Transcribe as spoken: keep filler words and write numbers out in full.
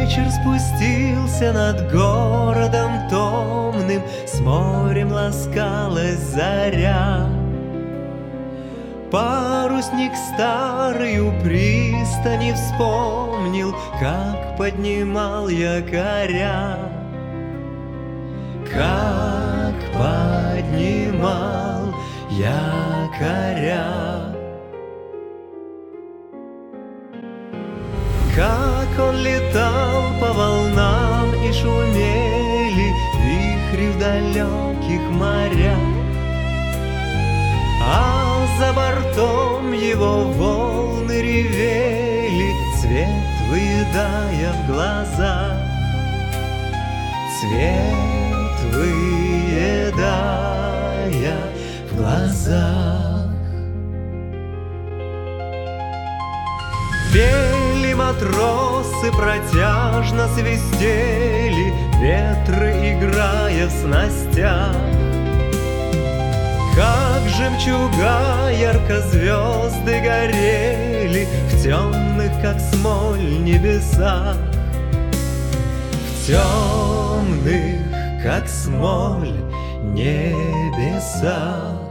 вечер спустился над городом томным, с морем ласкалась заря. Парусник старый у пристани вспомнил, как поднимал якоря. Как поднимал якоря. Как он летал по волнам и шумели вихри в далеких морях, а за бортом его волны ревели, цвет выедая в глаза, цвет выедая в глазах. Пели матросы, протяжно свистели ветры, играя в снастях. Как жемчуга ярко звезды горели в темных, как смоль, небесах, в темных, как смоль, небесах.